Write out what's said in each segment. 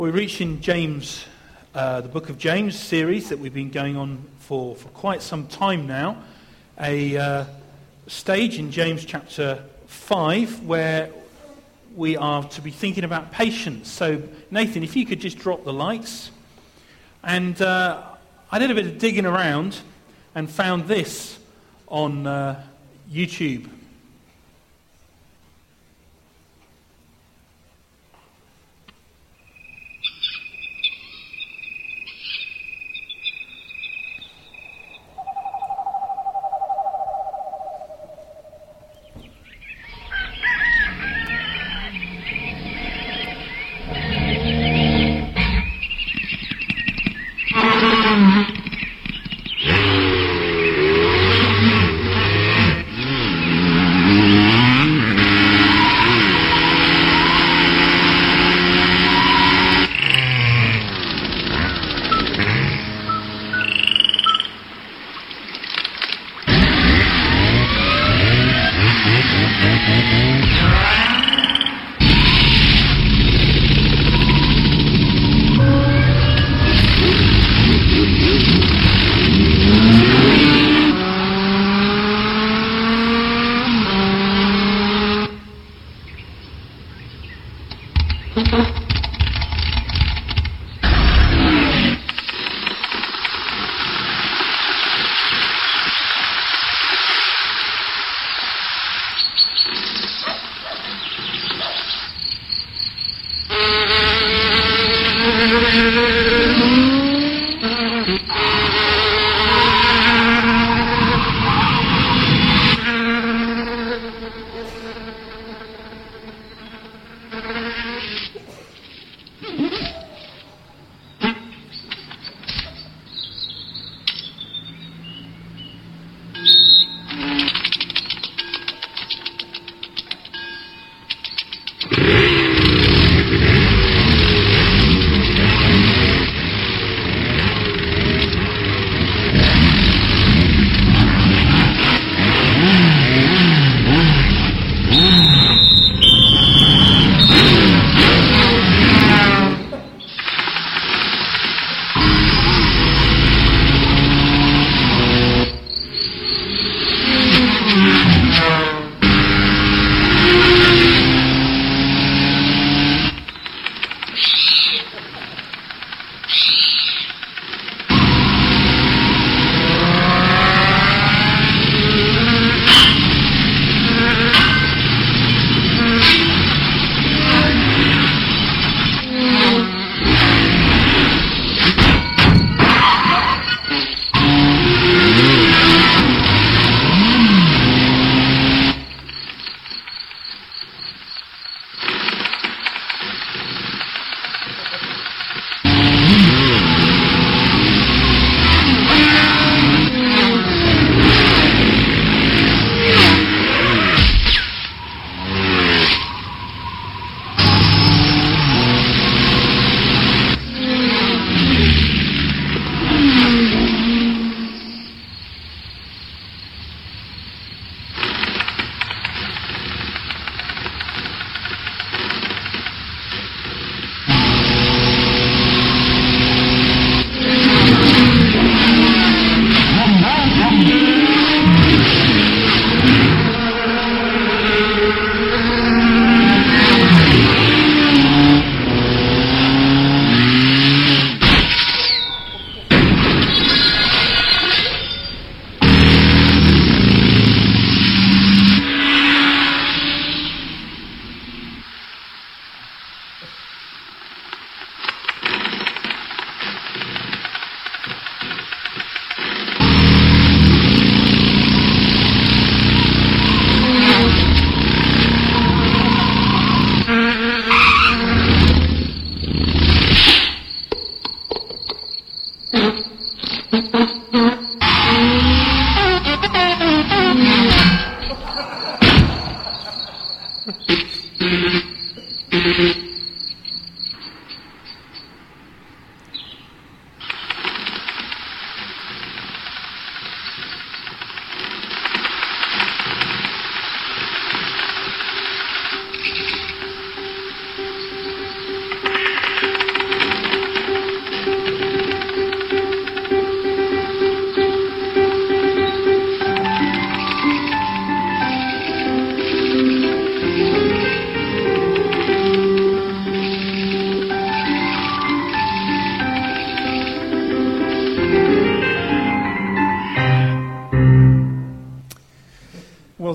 We're reaching James, the book of James series that we've been going on for quite some time now. A stage in James chapter 5 where we are to be thinking about patience. So Nathan, if you could just drop the lights. And I did a bit of digging around and found this on YouTube.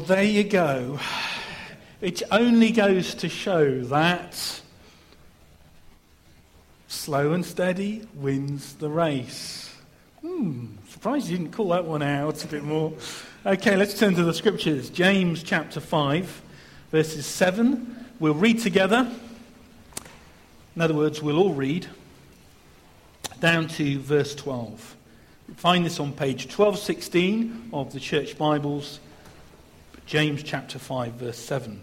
there you go. It only goes to show that slow and steady wins the race. Surprised you didn't call that one out a bit more. Okay, let's turn to the scriptures. James chapter 5, verses 7. We'll read together. In other words, we'll all read down to verse 12. You'll find this on page 1216 of the Church Bibles. James chapter 5, verse 7.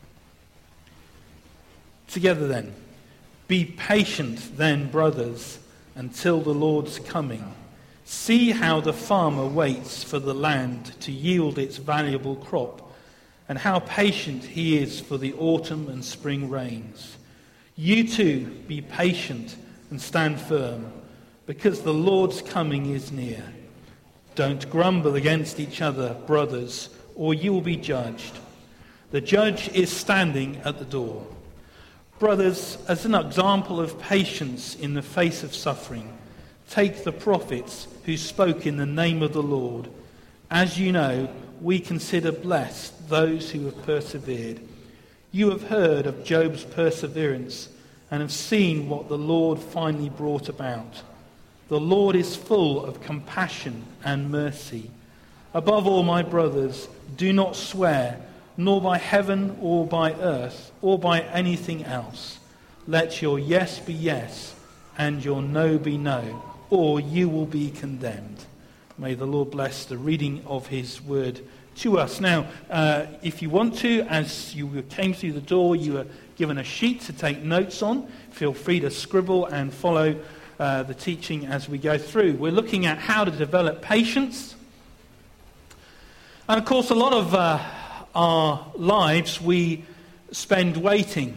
Together then. Be patient then, brothers, until the Lord's coming. See how the farmer waits for the land to yield its valuable crop, and how patient he is for the autumn and spring rains. You too be patient and stand firm, because the Lord's coming is near. Don't grumble against each other, brothers, or you will be judged. The judge is standing at the door. Brothers, as an example of patience in the face of suffering, take the prophets who spoke in the name of the Lord. As you know, we consider blessed those who have persevered. You have heard of Job's perseverance and have seen what the Lord finally brought about. The Lord is full of compassion and mercy. Above all, my brothers, do not swear, nor by heaven or by earth or by anything else. Let your yes be yes and your no be no, or you will be condemned. May the Lord bless the reading of his word to us. Now, if you want to, as you came through the door, you were given a sheet to take notes on. Feel free to scribble and follow the teaching as we go through. We're looking at how to develop patience. And of course, a lot of our lives we spend waiting.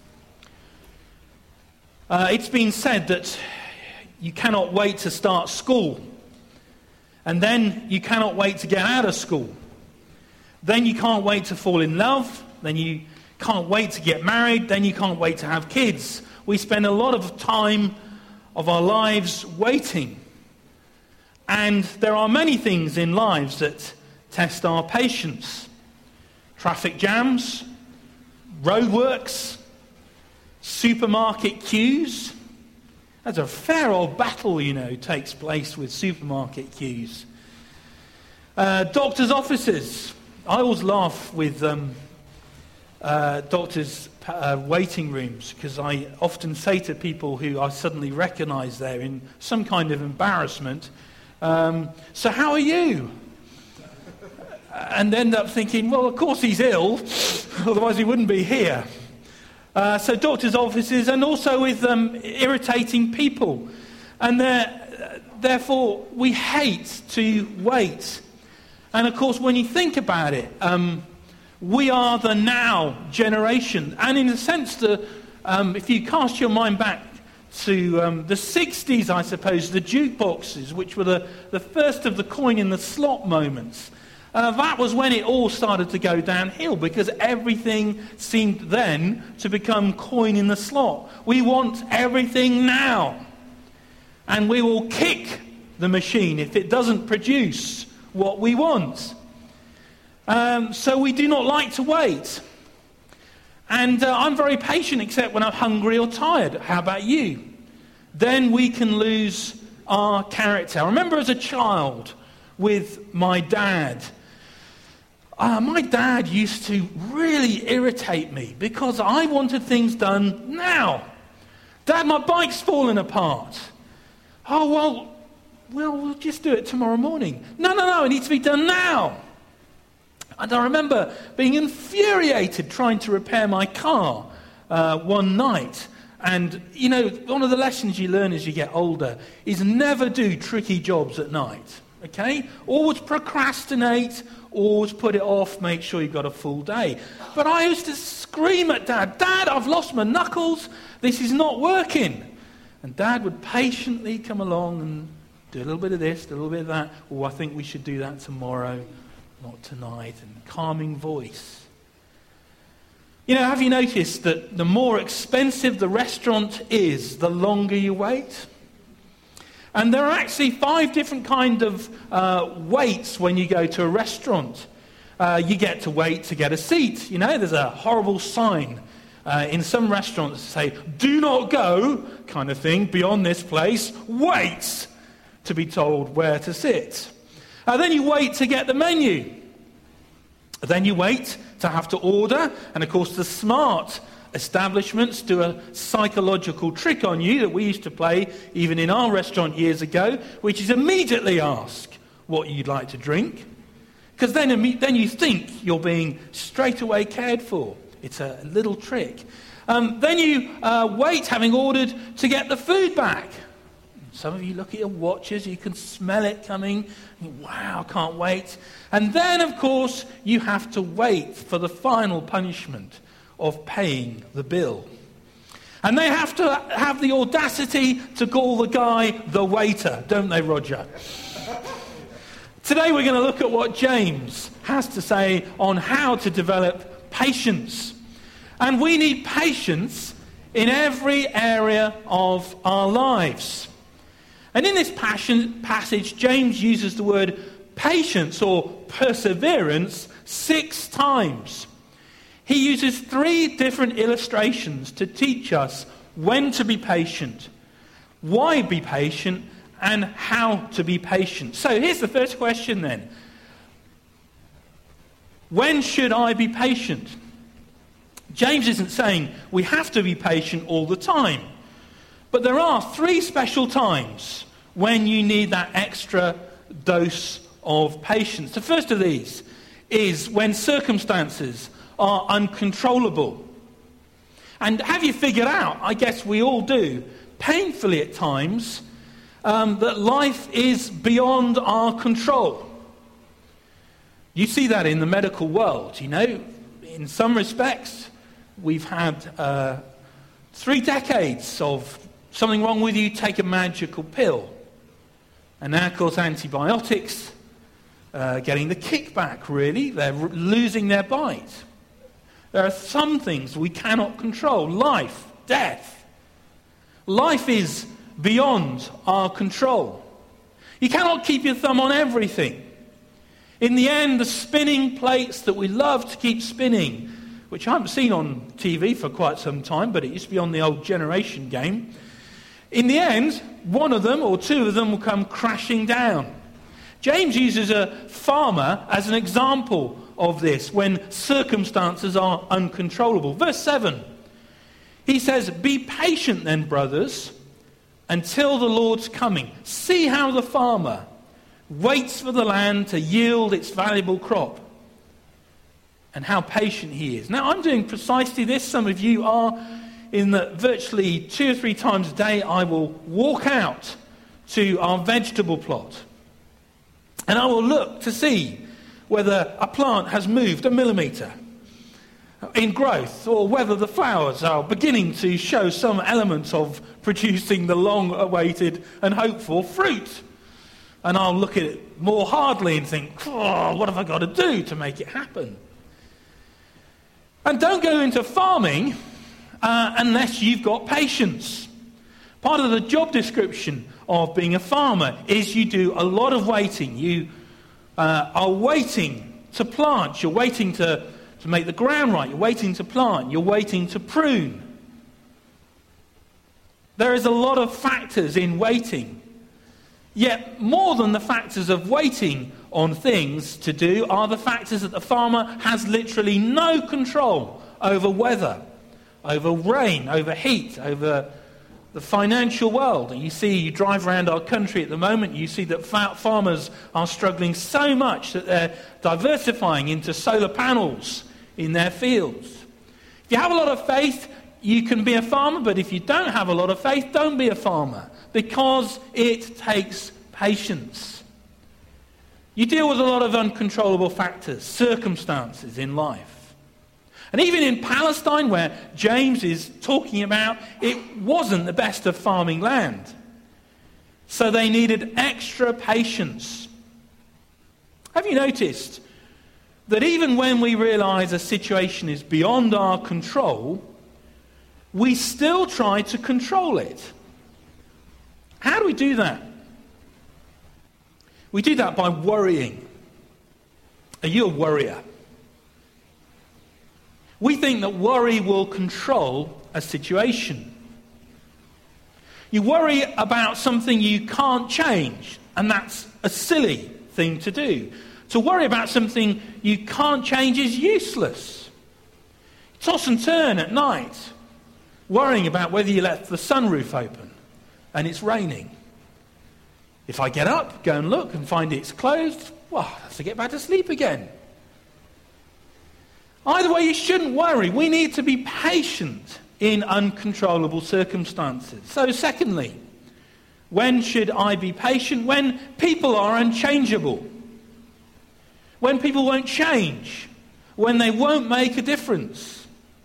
It's been said that you cannot wait to start school, and then you cannot wait to get out of school. Then you can't wait to fall in love, then you can't wait to get married, then you can't wait to have kids. We spend a lot of time of our lives waiting. And there are many things in lives that test our patience. Traffic jams, roadworks, supermarket queues. There's a fair old battle, takes place with supermarket queues. Doctors' offices. I always laugh with doctors' waiting rooms, because I often say to people who I suddenly recognise there in some kind of embarrassment, so how are you? And end up thinking, well, of course he's ill, otherwise he wouldn't be here. So doctors' offices, and also with irritating people. And therefore, we hate to wait. And of course, when you think about it, we are the now generation. And in a sense, if you cast your mind back to the 60s, I suppose, the jukeboxes, which were the first of the coin in the slot moments, that was when it all started to go downhill, because everything seemed then to become coin in the slot. We want everything now. And we will kick the machine if it doesn't produce what we want. So we do not like to wait. And I'm very patient, except when I'm hungry or tired. How about you? Then we can lose our character. I remember as a child with my dad. My dad used to really irritate me because I wanted things done now. Dad, my bike's falling apart. Oh, well, we'll just do it tomorrow morning. No, it needs to be done now. And I remember being infuriated trying to repair my car one night. And, one of the lessons you learn as you get older is never do tricky jobs at night. Okay? Always procrastinate, always put it off, make sure you've got a full day. But I used to scream at Dad, Dad, I've lost my knuckles, this is not working. And Dad would patiently come along and do a little bit of this, do a little bit of that. Oh, I think we should do that tomorrow, not tonight. And calming voice. Have you noticed that the more expensive the restaurant is, the longer you wait? And there are actually 5 different kinds of waits when you go to a restaurant. you get to wait to get a seat. You know, there's a horrible sign in some restaurants that say, "Do not go," kind of thing, "beyond this place. Wait," to be told where to sit. Then you wait to get the menu. Then you wait to have to order. And of course, the smart establishments do a psychological trick on you that we used to play even in our restaurant years ago, which is immediately ask what you'd like to drink. Because then you think you're being straight away cared for. It's a little trick. Then you wait, having ordered, to get the food back. Some of you look at your watches, you can smell it coming. Wow, can't wait. And then, of course, you have to wait for the final punishment of paying the bill. And they have to have the audacity to call the guy the waiter, don't they, Roger? Today we're going to look at what James has to say on how to develop patience. And we need patience in every area of our lives. And in this passage, James uses the word patience or perseverance 6 times. He uses 3 different illustrations to teach us when to be patient, why be patient, and how to be patient. So here's the first question then. When should I be patient? James isn't saying we have to be patient all the time. But there are 3 special times when you need that extra dose of patience. The first of these is when circumstances are uncontrollable. And have you figured out, I guess we all do, painfully at times, that life is beyond our control. You see that in the medical world, you know. In some respects, we've had 3 decades of something wrong with you, take a magical pill. And now, of course, antibiotics, getting the kickback, really. They're losing their bite. There are some things we cannot control. Life, death. Life is beyond our control. You cannot keep your thumb on everything. In the end, the spinning plates that we love to keep spinning, which I haven't seen on TV for quite some time, but it used to be on the old Generation game. In the end, one of them or 2 of them will come crashing down. James uses a farmer as an example of this when circumstances are uncontrollable. Verse 7, he says, "Be patient then, brothers, until the Lord's coming. See how the farmer waits for the land to yield its valuable crop, and how patient he is." Now, I'm doing precisely this. Some of you are, in that virtually 2 or 3 times a day, I will walk out to our vegetable plot, and I will look to see whether a plant has moved a millimetre in growth, or whether the flowers are beginning to show some elements of producing the long-awaited and hoped-for fruit. And I'll look at it more hardly and think, what have I got to do to make it happen? And don't go into farming unless you've got patience. Part of the job description of being a farmer is you do a lot of waiting. You are waiting to plant. You're waiting to make the ground right. You're waiting to plant. You're waiting to prune. There is a lot of factors in waiting. Yet more than the factors of waiting on things to do are the factors that the farmer has literally no control over weather, over rain, over heat, over the financial world. And you drive around our country at the moment, you see that farmers are struggling so much that they're diversifying into solar panels in their fields. If you have a lot of faith, you can be a farmer, but if you don't have a lot of faith, don't be a farmer, because it takes patience. You deal with a lot of uncontrollable factors, circumstances in life. And even in Palestine, where James is talking about, it wasn't the best of farming land. So they needed extra patience. Have you noticed that even when we realize a situation is beyond our control, we still try to control it? How do we do that? We do that by worrying. Are you a worrier? We think that worry will control a situation. You worry about something you can't change, and that's a silly thing to do. To worry about something you can't change is useless. Toss and turn at night, worrying about whether you left the sunroof open and it's raining. If I get up, go and look and find it's closed, well, I have to get back to sleep again. Either way, you shouldn't worry. We need to be patient in uncontrollable circumstances. So secondly, when should I be patient? When people are unchangeable. When people won't change. When they won't make a difference.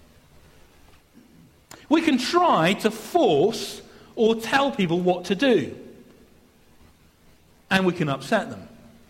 We can try to force or tell people what to do. And we can upset them.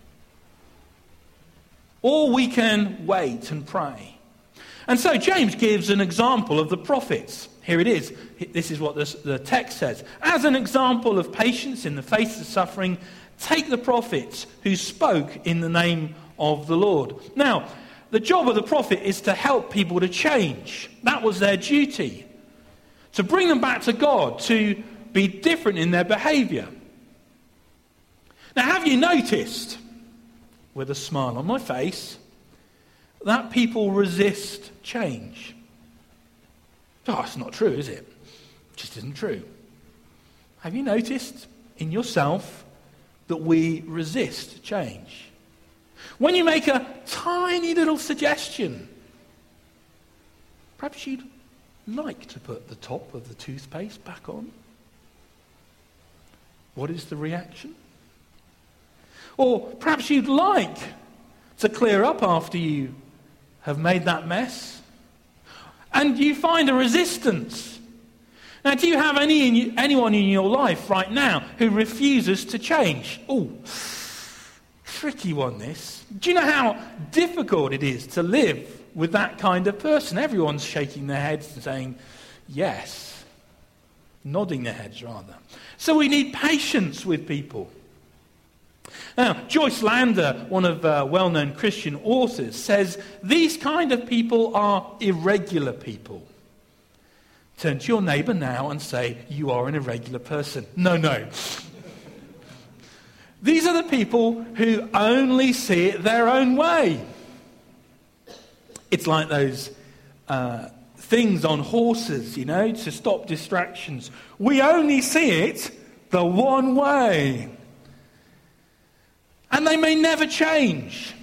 Or we can wait and pray. And so James gives an example of the prophets. Here it is. This is what the text says. As an example of patience in the face of suffering, take the prophets who spoke in the name of the Lord. Now, the job of the prophet is to help people to change. That was their duty. To bring them back to God, to be different in their behaviour. Now, have you noticed, with a smile on my face, that people resist change? Oh, it's not true, is it? It just isn't true. Have you noticed in yourself that we resist change? When you make a tiny little suggestion, perhaps you'd like to put the top of the toothpaste back on. What is the reaction? Or perhaps you'd like to clear up after you have made that mess. And you find a resistance. Now, do you have anyone in your life right now who refuses to change? Oh, tricky one this. Do you know how difficult it is to live with that kind of person? Everyone's shaking their heads and saying, yes. Nodding their heads, rather. So we need patience with people. Now, Joyce Lander, one of well-known Christian authors, says these kind of people are irregular people. Turn to your neighbour now and say, you are an irregular person. No. These are the people who only see it their own way. It's like those things on horses, to stop distractions. We only see it the one way. And they may never change.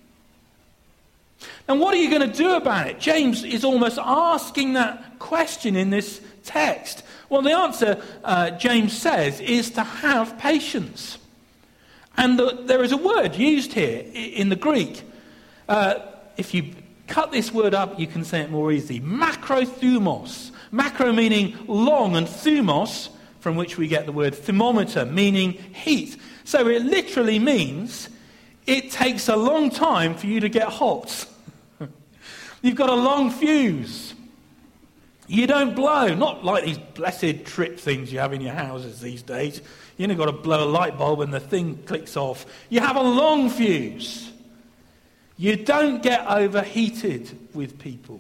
And what are you going to do about it? James is almost asking that question in this text. Well, the answer, James says, is to have patience. And there is a word used here in the Greek. If you cut this word up, you can say it more easily. Macrothumos. Macro meaning long, and thumos, from which we get the word thermometer, meaning heat. So it literally means it takes a long time for you to get hot. You've got a long fuse. You don't blow. Not like these blessed trip things you have in your houses these days. You've only got to blow a light bulb and the thing clicks off. You have a long fuse. You don't get overheated with people.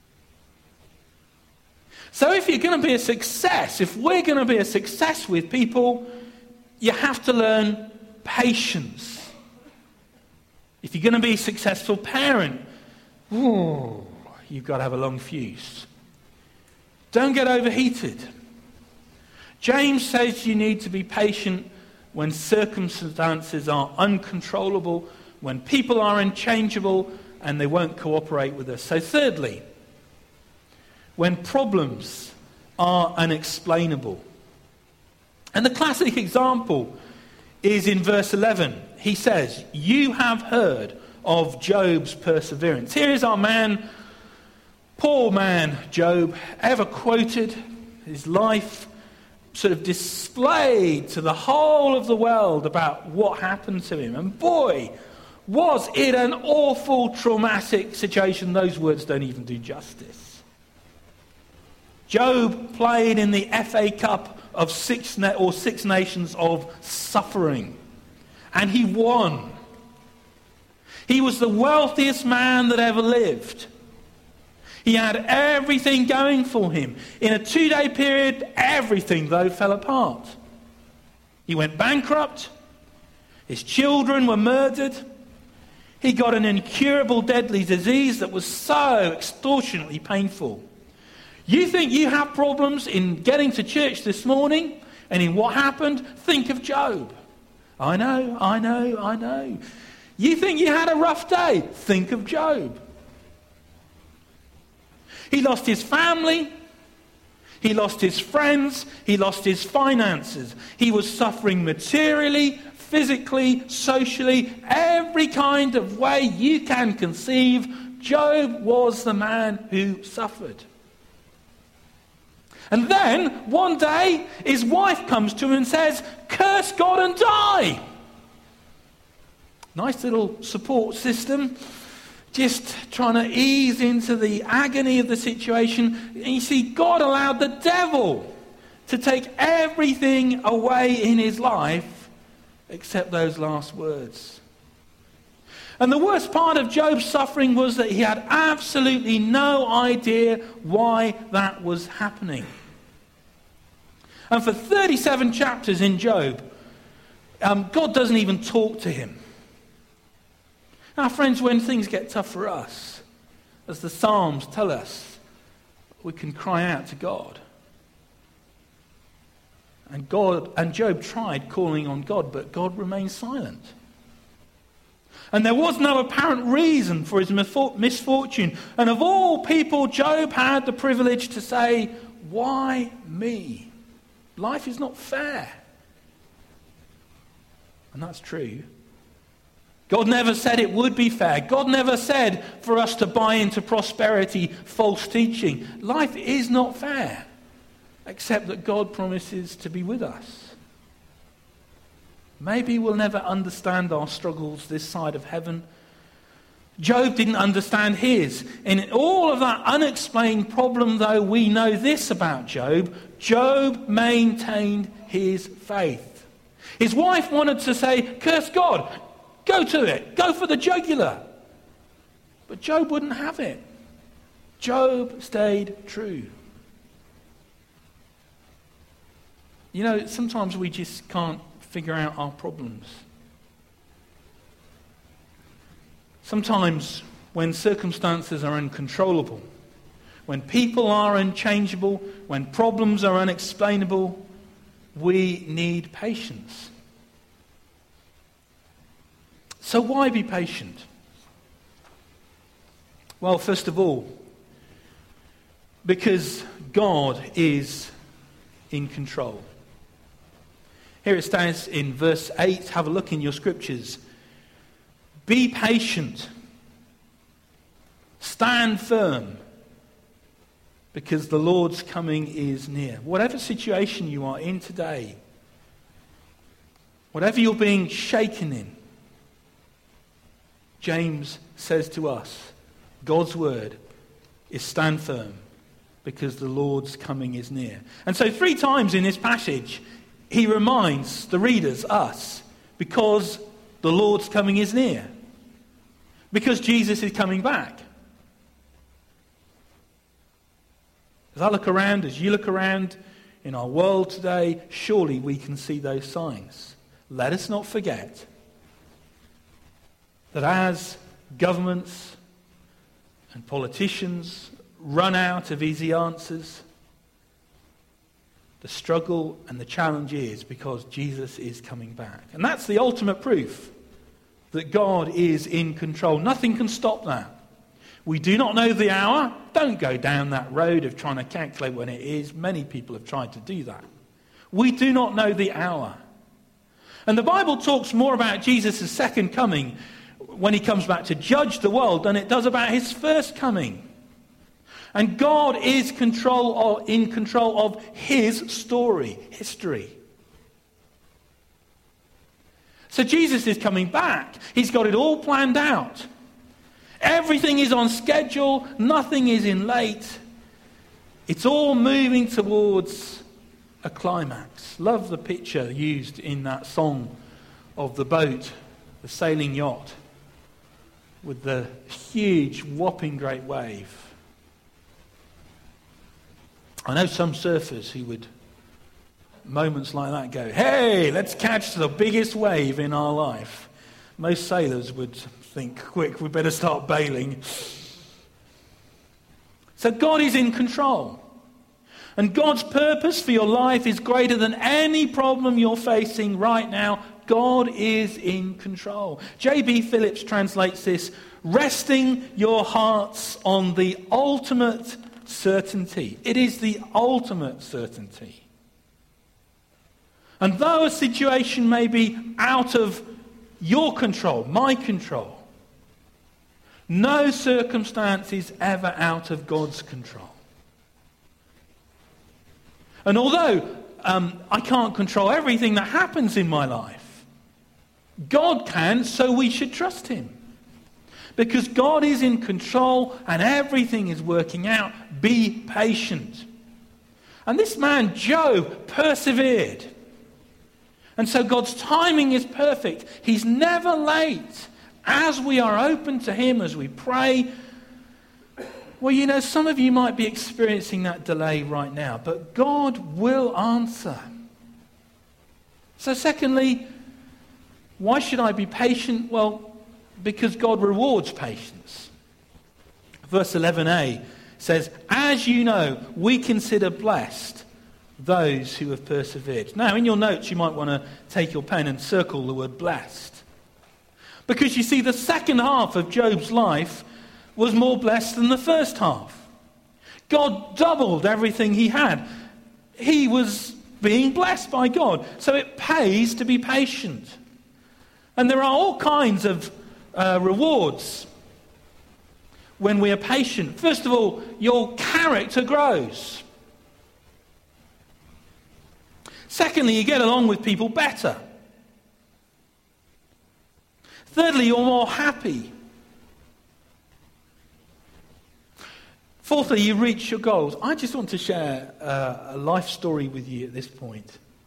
So if you're going to be a success, if we're going to be a success with people, you have to learn patience. If you're going to be a successful parent, you've got to have a long fuse. Don't get overheated. James says you need to be patient when circumstances are uncontrollable, when people are unchangeable and they won't cooperate with us. So thirdly, when problems are unexplainable. And the classic example is in verse 11. He says, you have heard of Job's perseverance. Here is our man, poor man Job, ever quoted, his life sort of displayed to the whole of the world about what happened to him. And boy, was it an awful, traumatic situation. Those words don't even do justice. Job played in the FA Cup of Six Nations of suffering. And he won. He was the wealthiest man that ever lived. He had everything going for him. In a 2-day period, everything, though, fell apart. He went bankrupt. His children were murdered. He got an incurable deadly disease that was so extortionately painful. You think you have problems in getting to church this morning and in what happened? Think of Job. I know. You think you had a rough day? Think of Job. He lost his family. He lost his friends. He lost his finances. He was suffering materially, physically, socially, every kind of way you can conceive. Job was the man who suffered. And then, one day, his wife comes to him and says, "Curse God and die." Nice little support system, just trying to ease into the agony of the situation. And you see, God allowed the devil to take everything away in his life except those last words. And the worst part of Job's suffering was that he had absolutely no idea why that was happening. And for 37 chapters in Job, God doesn't even talk to him. Now, friends, when things get tough for us, as the Psalms tell us, we can cry out to God. And Job tried calling on God, but God remained silent. And there was no apparent reason for his misfortune. And of all people, Job had the privilege to say, "Why me? Life is not fair." And that's true. God never said it would be fair. God never said for us to buy into prosperity, false teaching. Life is not fair, except that God promises to be with us. Maybe we'll never understand our struggles this side of heaven. Job didn't understand his. In all of that unexplained problem, though, we know this about Job. Job maintained his faith. His wife wanted to say, "Curse God. Go to it. Go for the jugular." But Job wouldn't have it. Job stayed true. You know, sometimes we just can't figure out our problems. Sometimes when circumstances are uncontrollable, when people are unchangeable, when problems are unexplainable, we need patience. So why be patient? Well, first of all, because God is in control. Here it stands in verse 8. Have a look in your scriptures. Be patient. Stand firm, because the Lord's coming is near. Whatever situation you are in today, whatever you're being shaken in, James says to us, God's word is stand firm, because the Lord's coming is near. And so 3 times in this passage, he reminds the readers, us, because the Lord's coming is near. Because Jesus is coming back. As I look around, as you look around in our world today, surely we can see those signs. Let us not forget that as governments and politicians run out of easy answers, the struggle and the challenge is because Jesus is coming back. And that's the ultimate proof that God is in control. Nothing can stop that. We do not know the hour. Don't go down that road of trying to calculate when it is. Many people have tried to do that. We do not know the hour. And the Bible talks more about Jesus' second coming when he comes back to judge the world than it does about his first coming. And God is in control of his story, history. So Jesus is coming back. He's got it all planned out. Everything is on schedule. Nothing is in late. It's all moving towards a climax. Love the picture used in that song of the boat, the sailing yacht. with the huge, whopping great wave. I know some surfers who would, moments like that, go, hey, let's catch the biggest wave in our life. Most sailors would think, quick, we better start bailing. So God is in control. And God's purpose for your life is greater than any problem you're facing right now. God is in control. J.B. Phillips translates this, resting your hearts on the ultimate certainty. It is the ultimate certainty. And though a situation may be out of your control, my control, no circumstance is ever out of God's control. And although I can't control everything that happens in my life, God can, so we should trust him. Because God is in control and everything is working out. Be patient. And this man, Job, persevered. And so God's timing is perfect. He's never late. As we are open to him, as we pray. Well, some of you might be experiencing that delay right now, but God will answer. So secondly, why should I be patient? Well, because God rewards patience. Verse 11a says, as you know, we consider blessed those who have persevered. Now, in your notes, you might want to take your pen and circle the word blessed. Because you see, the second half of Job's life was more blessed than the first half. God doubled everything he had. He was being blessed by God. So it pays to be patient. And there are all kinds of rewards when we are patient. First of all, your character grows. Secondly, you get along with people better. Thirdly, you're more happy. Fourthly, you reach your goals. I just want to share a life story with you at this point.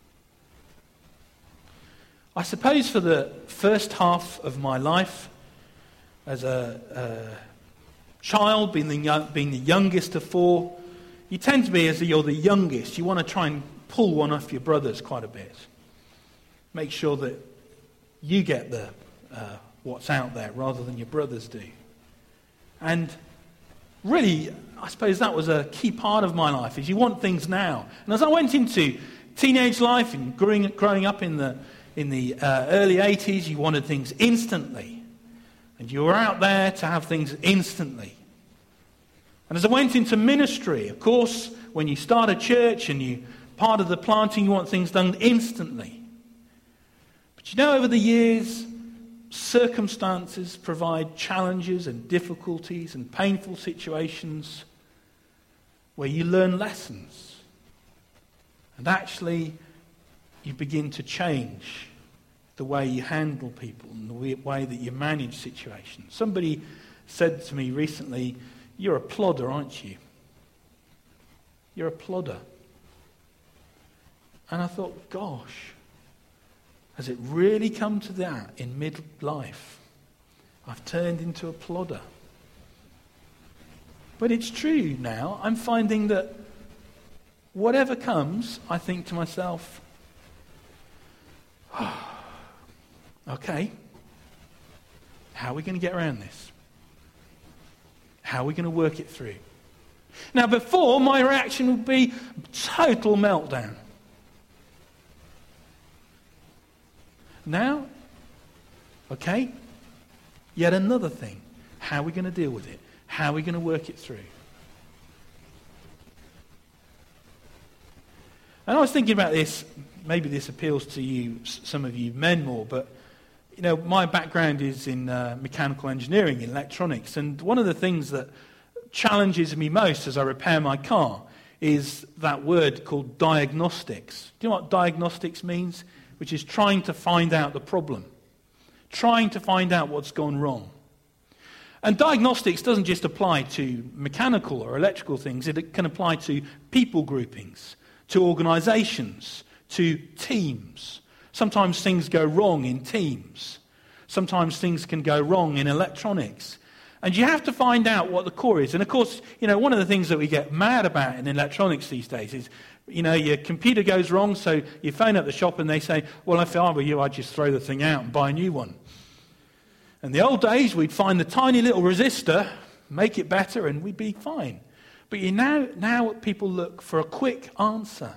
I suppose for the first half of my life, as a child, being the youngest of four, you tend to be, as you're the youngest, you want to try and pull one off your brothers quite a bit. Make sure that you get the what's out there rather than your brothers do. And really, I suppose that was a key part of my life, is you want things now. And as I went into teenage life and growing up in the early 80s, you wanted things instantly. And you were out there to have things instantly. And as I went into ministry, of course, when you start a church and you're part of the planting, you want things done instantly. But over the years, circumstances provide challenges and difficulties and painful situations where you learn lessons. And actually, you begin to change the way you handle people and the way that you manage situations. Somebody said to me recently, you're a plodder, aren't you? You're a plodder. And I thought, gosh, has it really come to that in midlife? I've turned into a plodder. But it's true now. I'm finding that whatever comes, I think to myself, okay, how are we going to get around this? How are we going to work it through? Now, before, my reaction would be total meltdown. Now, okay, yet another thing. How are we going to deal with it? How are we going to work it through? And I was thinking about this, maybe this appeals to you, some of you men more, but my background is in mechanical engineering, in electronics, and one of the things that challenges me most as I repair my car is that word called diagnostics. Do you know what diagnostics means? Which is trying to find out the problem, trying to find out what's gone wrong. And diagnostics doesn't just apply to mechanical or electrical things, it can apply to people groupings, to organizations, to teams. Sometimes things go wrong in teams. sometimes things can go wrong in electronics. And you have to find out what the core is. And of course, one of the things that we get mad about in electronics these days is, your computer goes wrong, so you phone up the shop and they say, well, if I were you, I'd just throw the thing out and buy a new one. In the old days, we'd find the tiny little resistor, make it better, and we'd be fine. But now people look for a quick answer.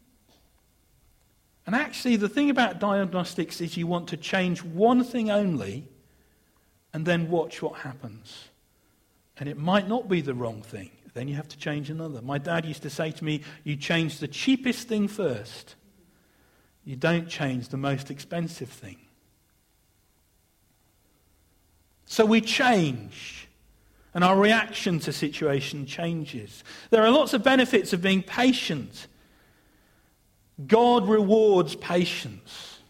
And actually, the thing about diagnostics is you want to change one thing only and then watch what happens. And it might not be the wrong thing. Then you have to change another. My dad used to say to me, you change the cheapest thing first. You don't change the most expensive thing. So we change. And our reaction to situation changes. There are lots of benefits of being patient. God rewards patience.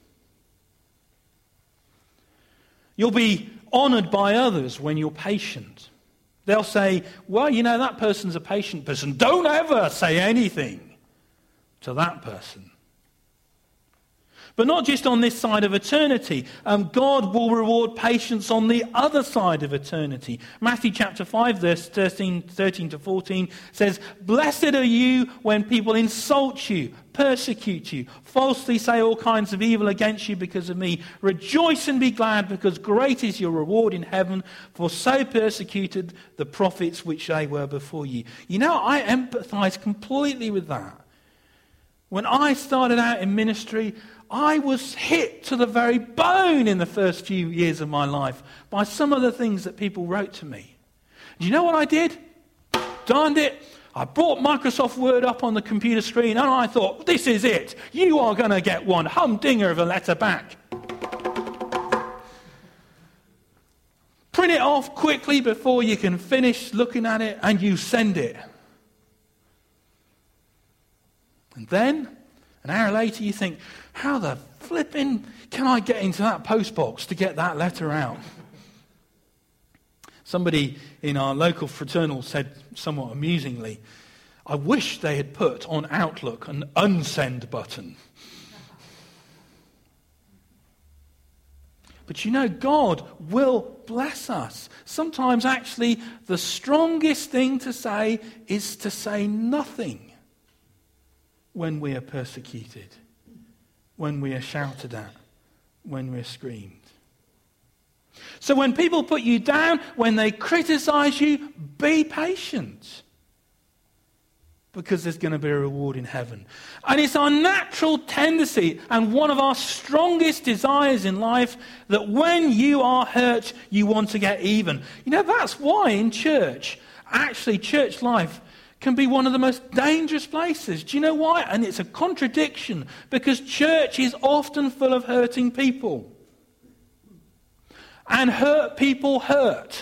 You'll be honored by others when you're patient. They'll say, well, that person's a patient person. Don't ever say anything to that person. But not just on this side of eternity. God will reward patience on the other side of eternity. Matthew chapter 5, verse 13 to 14 says, blessed are you when people insult you, persecute you, falsely say all kinds of evil against you because of me. Rejoice and be glad, because great is your reward in heaven, for so persecuted the prophets which they were before you. I empathize completely with that. When I started out in ministry, I was hit to the very bone in the first few years of my life by some of the things that people wrote to me. Do you know what I did? Darned it. I brought Microsoft Word up on the computer screen and I thought, this is it. You are going to get one humdinger of a letter back. Print it off quickly before you can finish looking at it and you send it. And then, an hour later, you think, how the flipping can I get into that postbox to get that letter out? Somebody in our local fraternal said somewhat amusingly, I wish they had put on Outlook an unsend button. But God will bless us. Sometimes actually the strongest thing to say is to say nothing when we are persecuted, when we are shouted at, when we are screamed. So when people put you down, when they criticize you, be patient. Because there's going to be a reward in heaven. And it's our natural tendency and one of our strongest desires in life that when you are hurt, you want to get even. That's why in church, actually church life can be one of the most dangerous places. Do you know why? And it's a contradiction, because church is often full of hurting people. And hurt people hurt.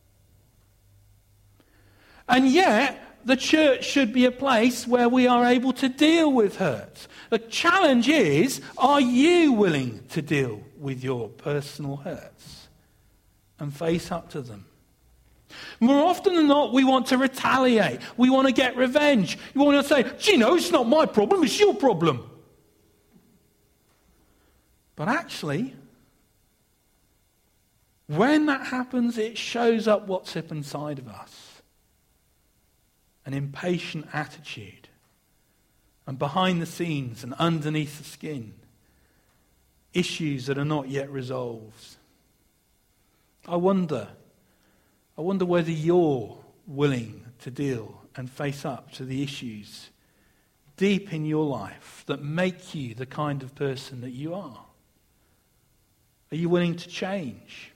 And yet, the church should be a place where we are able to deal with hurt. The challenge is, are you willing to deal with your personal hurts and face up to them? More often than not, we want to retaliate. We want to get revenge. You want to say, it's not my problem, it's your problem. But actually, when that happens, it shows up what's up inside of us. An impatient attitude. And behind the scenes and underneath the skin, issues that are not yet resolved. I wonder whether you're willing to deal and face up to the issues deep in your life that make you the kind of person that you are. Are you willing to change?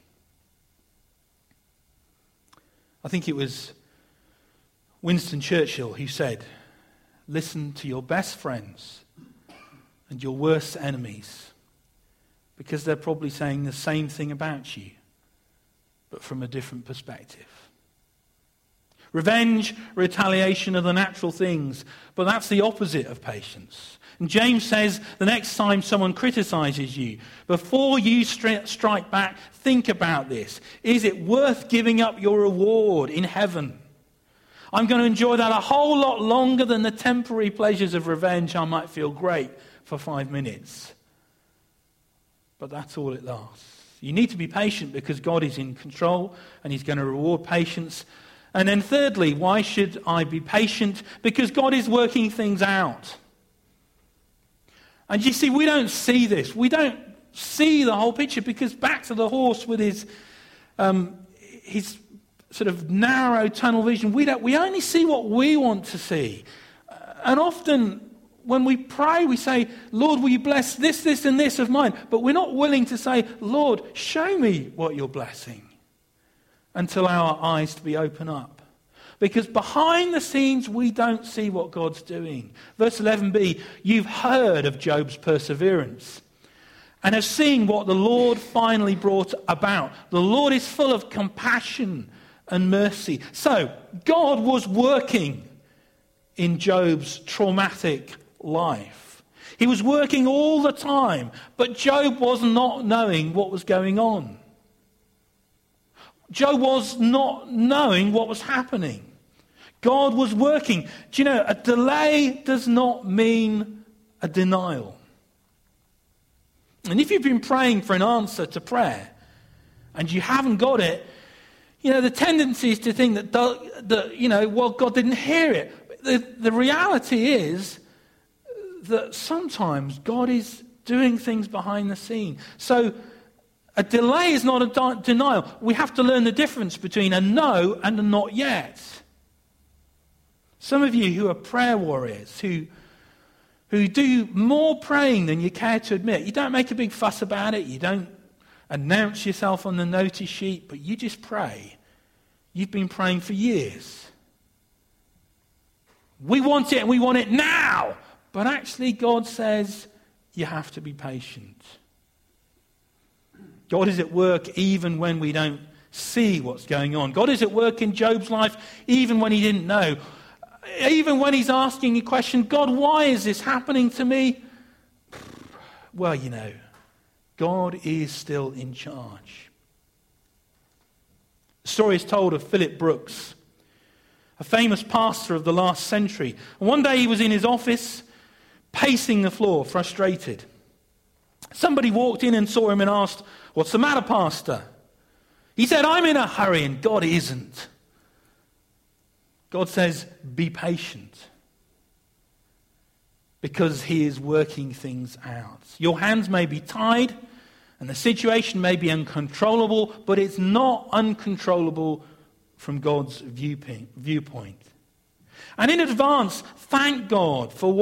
I think it was Winston Churchill who said, listen to your best friends and your worst enemies, because they're probably saying the same thing about you, but from a different perspective. Revenge, retaliation are the natural things, but that's the opposite of patience. And James says the next time someone criticizes you, before you strike back, think about this. Is it worth giving up your reward in heaven? I'm going to enjoy that a whole lot longer than the temporary pleasures of revenge. I might feel great for 5 minutes. But that's all it lasts. You need to be patient because God is in control and he's going to reward patience. And then thirdly, why should I be patient? Because God is working things out. And you see, we don't see this. We don't see the whole picture because back to the horse with his sort of narrow tunnel vision, we only see what we want to see. And often when we pray, we say, Lord, will you bless this, this, and this of mine? But we're not willing to say, Lord, show me what you're blessing until our eyes to be open up. Because behind the scenes, we don't see what God's doing. Verse 11b, you've heard of Job's perseverance and have seen what the Lord finally brought about. The Lord is full of compassion and mercy. So, God was working in Job's traumatic life. He was working all the time, but Job was not knowing what was going on. Job was not knowing what was happening. God was working. Do you know, a delay does not mean a denial. And if you've been praying for an answer to prayer and you haven't got it, you know, the tendency is to think that God didn't hear it. The reality is that sometimes God is doing things behind the scene. So a delay is not a denial. We have to learn the difference between a no and a not yet. Some of you who are prayer warriors, who do more praying than you care to admit, you don't make a big fuss about it, you don't announce yourself on the notice sheet, but you just pray. You've been praying for years. We want it and we want it now. But actually God says you have to be patient. God is at work even when we don't see what's going on. God is at work in Job's life even when he didn't know. Even when he's asking a question, God, why is this happening to me? Well, you know, God is still in charge. The story is told of Philip Brooks, a famous pastor of the last century. And one day he was in his office, pacing the floor, frustrated. Somebody walked in and saw him and asked, "What's the matter, Pastor?" He said, "I'm in a hurry," and God isn't. God says, be patient. Because he is working things out. Your hands may be tied, and the situation may be uncontrollable, but it's not uncontrollable from God's viewpoint. And in advance, thank God for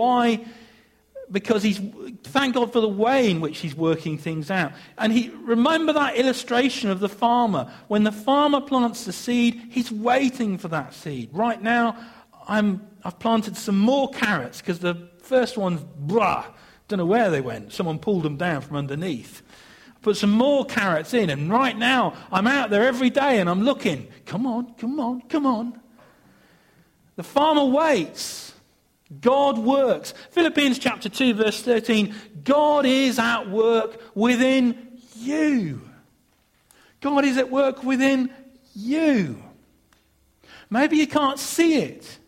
thank God for the way in which he's working things out. And remember that illustration of the farmer. When the farmer plants the seed, he's waiting for that seed. Right now, I've planted some more carrots because the first ones, don't know where they went. Someone pulled them down from underneath. I put some more carrots in, and right now, I'm out there every day and I'm looking. Come on, come on, come on. The farmer waits. God works. Philippians chapter 2, verse 13. God is at work within you. God is at work within you. Maybe you can't see it.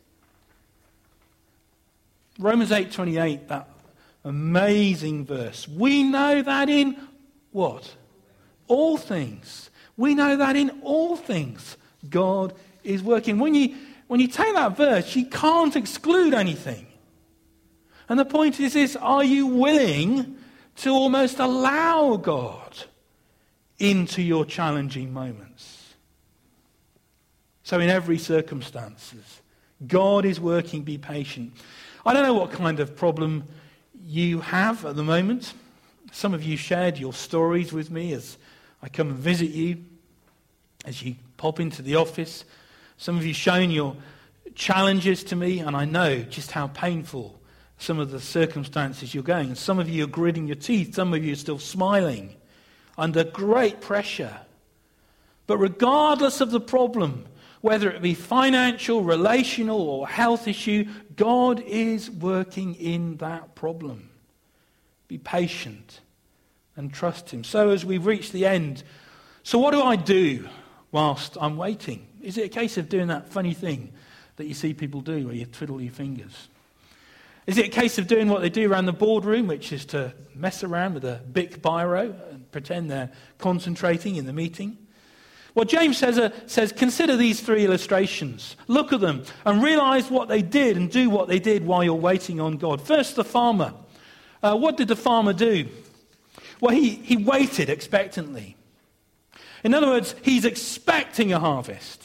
Romans 8:28, that amazing verse. We know that in what? All things. We know that in all things God is working. When you take that verse, you can't exclude anything. And the point is this, are you willing to almost allow God into your challenging moments? So in every circumstances, God is working, be patient. I don't know what kind of problem you have at the moment. Some of you shared your stories with me as I come and visit you, as you pop into the office. Some of you shown your challenges to me, and I know just how painful some of the circumstances you're going. And some of you are gritting your teeth. Some of you are still smiling under great pressure. But regardless of the problem, whether it be financial, relational, or health issue, God is working in that problem. Be patient and trust him. So as we've reached the end, so what do I do whilst I'm waiting? Is it a case of doing that funny thing that you see people do where you twiddle your fingers? Is it a case of doing what they do around the boardroom, which is to mess around with a Bic biro and pretend they're concentrating in the meeting? Well, James says, consider these three illustrations. Look at them and realize what they did and do what they did while you're waiting on God. First, the farmer. What did the farmer do? Well, he waited expectantly. In other words, he's expecting a harvest.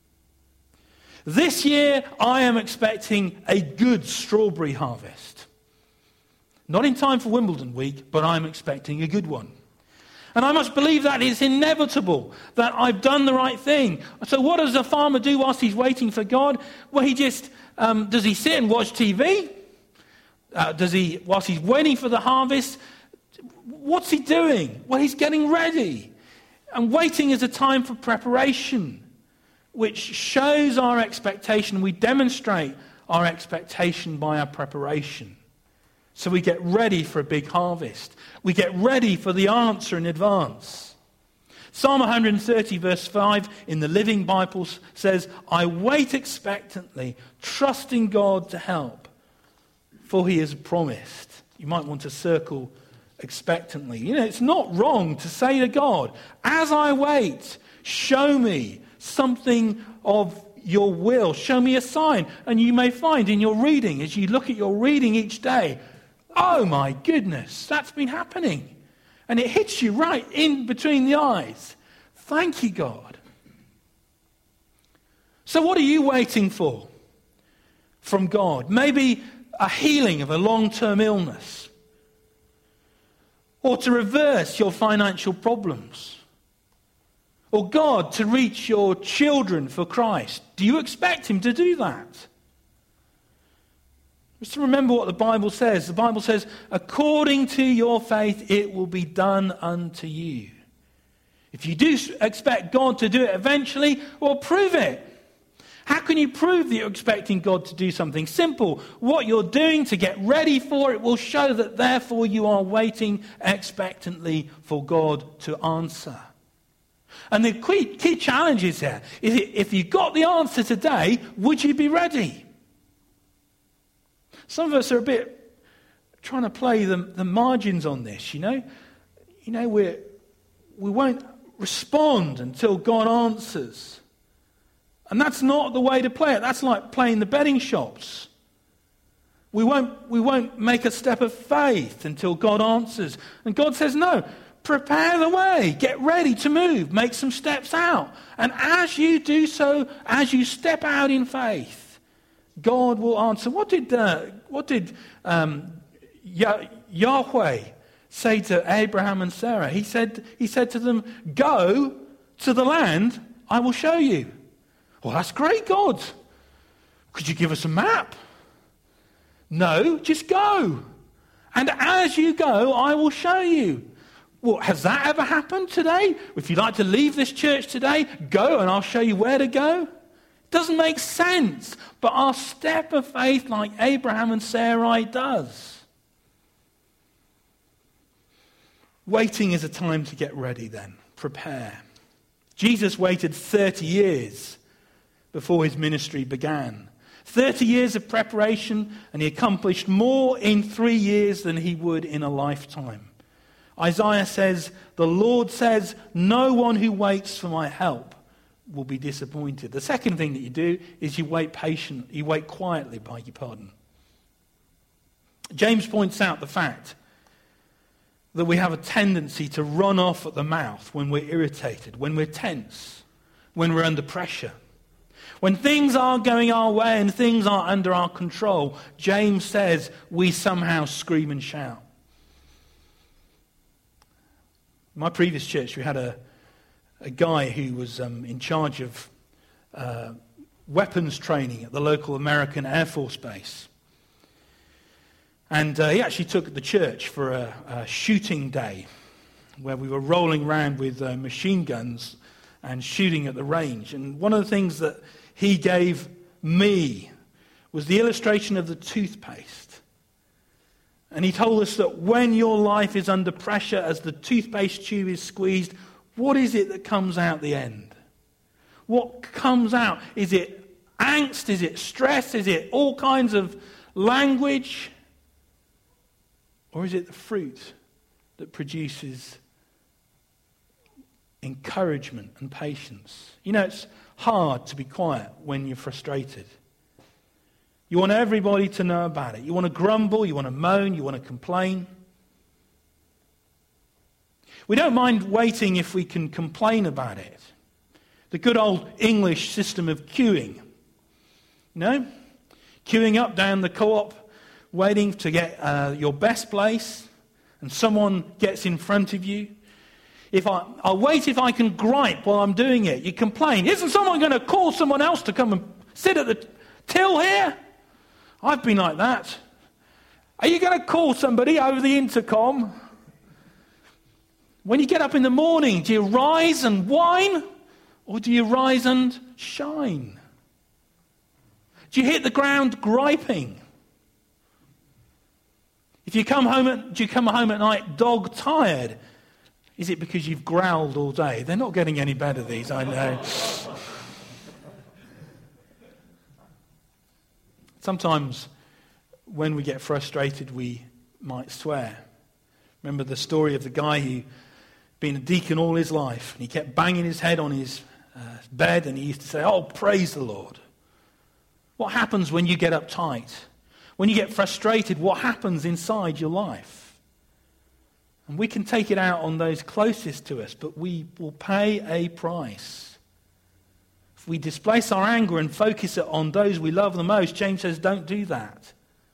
This year, I am expecting a good strawberry harvest. Not in time for Wimbledon week, but I'm expecting a good one. And I must believe that it's inevitable, that I've done the right thing. So what does a farmer do whilst he's waiting for God? Well, he just, does he sit and watch TV? Whilst he's waiting for the harvest, what's he doing? Well, he's getting ready. And waiting is a time for preparation, which shows our expectation. We demonstrate our expectation by our preparation. So we get ready for a big harvest. We get ready for the answer in advance. Psalm 130 verse 5 in the Living Bible says, I wait expectantly, trusting God to help, for he has promised. You might want to circle expectantly. You know, it's not wrong to say to God, as I wait, show me something of your will. Show me a sign. And you may find in your reading, as you look at your reading each day, oh my goodness, that's been happening. And it hits you right in between the eyes. Thank you, God. So what are you waiting for from God? Maybe a healing of a long-term illness. Or to reverse your financial problems. Or God to reach your children for Christ. Do you expect him to do that? Just to remember what the Bible says. The Bible says, according to your faith, it will be done unto you. If you do expect God to do it eventually, well, prove it. How can you prove that you're expecting God to do something? Simple. What you're doing to get ready for it will show that therefore you are waiting expectantly for God to answer. And the key challenge is here, is if you got the answer today, would you be ready? Some of us are a bit trying to play the margins on this, you know. We won't respond until God answers. And that's not the way to play it. That's like playing the betting shops. We won't make a step of faith until God answers. And God says, no, prepare the way. Get ready to move. Make some steps out. And as you do so, as you step out in faith, God will answer. What did Yahweh say to Abraham and Sarah? He said to them, go to the land I will show you. Well, that's great, God. Could you give us a map? No, just go. And as you go, I will show you. Well, has that ever happened today? If you'd like to leave this church today, go and I'll show you where to go. Doesn't make sense, but our step of faith, like Abraham and Sarai, does. Waiting is a time to get ready then. Prepare. Jesus waited 30 years before his ministry began. 30 years of preparation, and he accomplished more in 3 years than he would in a lifetime. Isaiah says, the Lord says, no one who waits for my help will be disappointed. The second thing that you do is you wait quietly, beg your pardon. James points out the fact that we have a tendency to run off at the mouth when we're irritated, when we're tense, when we're under pressure. When things are going our way and things are under our control, James says we somehow scream and shout. In my previous church, we had a guy who was in charge of weapons training at the local American Air Force base. And he actually took the church for a shooting day where we were rolling around with machine guns and shooting at the range. And one of the things that he gave me was the illustration of the toothpaste. And he told us that when your life is under pressure as the toothpaste tube is squeezed, what is it that comes out the end? What comes out? Is it angst? Is it stress? Is it all kinds of language? Or is it the fruit that produces encouragement and patience? You know, it's hard to be quiet when you're frustrated. You want everybody to know about it. You want to grumble, you want to moan, you want to complain. We don't mind waiting if we can complain about it. The good old English system of queuing. You know? Queuing up down the co-op, waiting to get your best place, and someone gets in front of you. I'll wait if I can gripe while I'm doing it. You complain. Isn't someone going to call someone else to come and sit at the till here? I've been like that. Are you going to call somebody over the intercom? When you get up in the morning, do you rise and whine? Or do you rise and shine? Do you hit the ground griping? Do you come home at night dog tired? Is it because you've growled all day? They're not getting any better, these, I know. Sometimes when we get frustrated, we might swear. Remember the story of the guy who'd been a deacon all his life, and he kept banging his head on his bed, and he used to say, "Oh, praise the Lord." What happens when you get uptight? When you get frustrated, what happens inside your life? And we can take it out on those closest to us, but we will pay a price. If we displace our anger and focus it on those we love the most, James says, don't do that.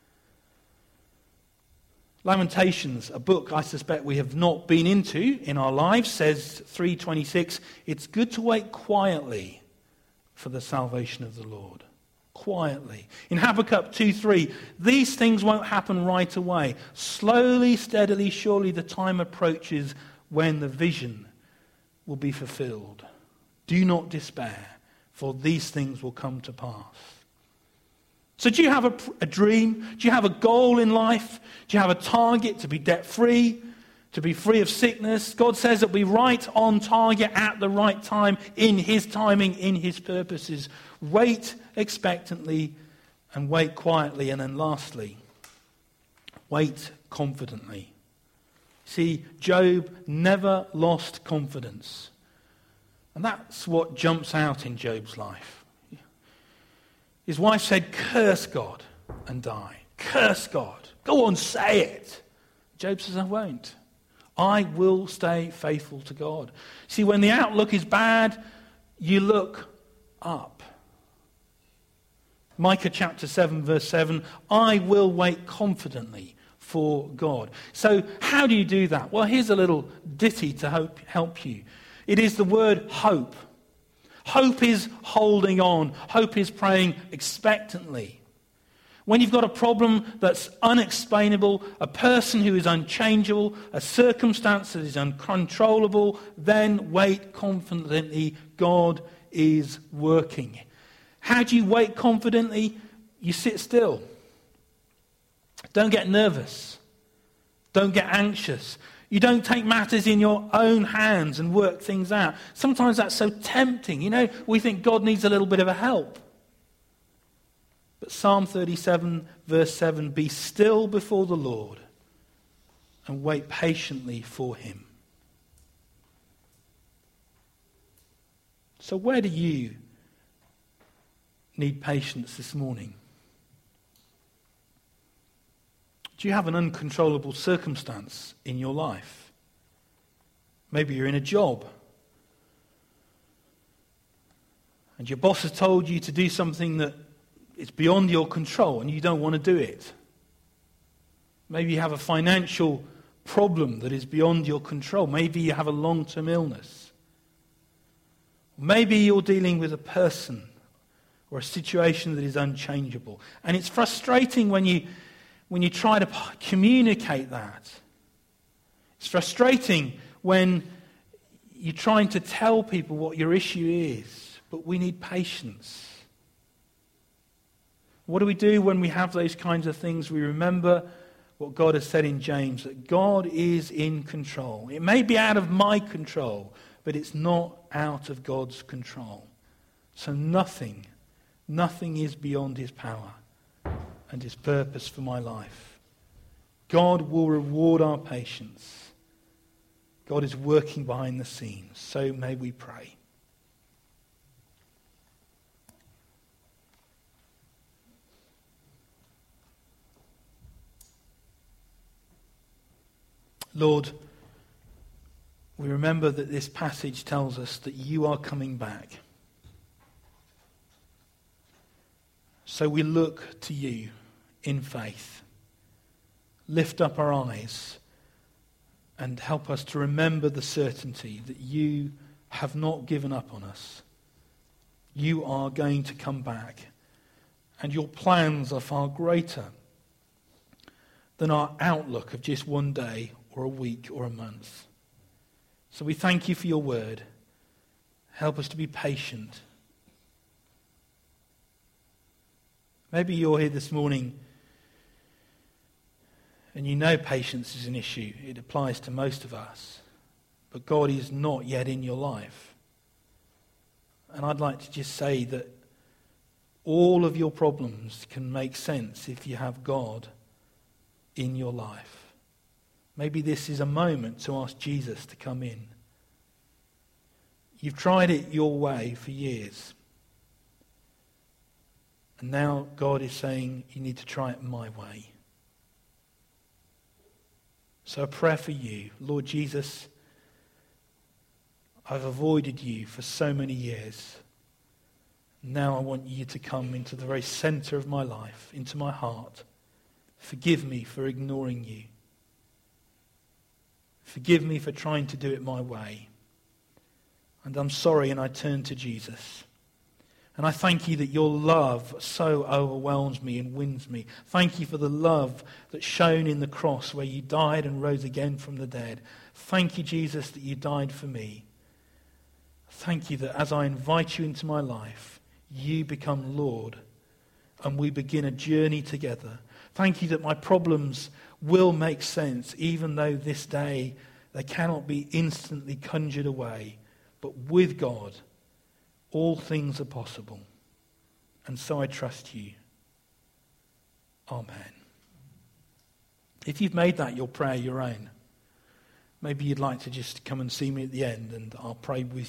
Lamentations, a book I suspect we have not been into in our lives, says 3:26, it's good to wait quietly for the salvation of the Lord. Quietly. In Habakkuk 2:3, these things won't happen right away. Slowly, steadily, surely the time approaches when the vision will be fulfilled. Do not despair, for these things will come to pass. So do you have a dream? Do you have a goal in life? Do you have a target to be debt-free, to be free of sickness? God says that we right on target at the right time, in His timing, in His purposes. Wait expectantly and wait quietly. And then lastly, wait confidently. See, Job never lost confidence. And that's what jumps out in Job's life. His wife said, curse God and die. Curse God. Go on, say it. Job says, I won't. I will stay faithful to God. See, when the outlook is bad, you look up. Micah chapter 7, verse 7, I will wait confidently for God. So how do you do that? Well, here's a little ditty to help you. It is the word hope. Hope is holding on. Hope is praying expectantly. When you've got a problem that's unexplainable, a person who is unchangeable, a circumstance that is uncontrollable, then wait confidently. God is working. How do you wait confidently? You sit still. Don't get nervous. Don't get anxious. You don't take matters in your own hands and work things out. Sometimes that's so tempting. You know, we think God needs a little bit of a help. But Psalm 37, verse 7, be still before the Lord and wait patiently for Him. So where do you need patience this morning? Do you have an uncontrollable circumstance in your life? Maybe you're in a job and your boss has told you to do something that is beyond your control and you don't want to do it. Maybe you have a financial problem that is beyond your control. Maybe you have a long-term illness. Maybe you're dealing with a person or a situation that is unchangeable. And it's frustrating when you try to communicate that. It's frustrating when you're trying to tell people what your issue is, but we need patience. What do we do when we have those kinds of things? We remember what God has said in James, that God is in control. It may be out of my control, but it's not out of God's control. So nothing is beyond His power. and his purpose for my life. God will reward our patience. God is working behind the scenes. So may we pray. Lord, we remember that this passage tells us that you are coming back. So we look to you in faith. Lift up our eyes and help us to remember the certainty that you have not given up on us. You are going to come back, and your plans are far greater than our outlook of just one day or a week or a month. So we thank you for your word. Help us to be patient. Maybe you're here this morning and you know patience is an issue. It applies to most of us. But God is not yet in your life. And I'd like to just say that all of your problems can make sense if you have God in your life. Maybe this is a moment to ask Jesus to come in. You've tried it your way for years. And now God is saying you need to try it my way. So a prayer for you. Lord Jesus, I've avoided you for so many years. Now I want you to come into the very center of my life, into my heart. Forgive me for ignoring you. Forgive me for trying to do it my way. And I'm sorry, and I turn to Jesus. And I thank you that your love so overwhelms me and wins me. Thank you for the love that's shown in the cross where you died and rose again from the dead. Thank you, Jesus, that you died for me. Thank you that as I invite you into my life, you become Lord and we begin a journey together. Thank you that my problems will make sense, even though this day they cannot be instantly conjured away. But with God, all things are possible. And so I trust you. Amen. If you've made that your prayer your own, maybe you'd like to just come and see me at the end and I'll pray with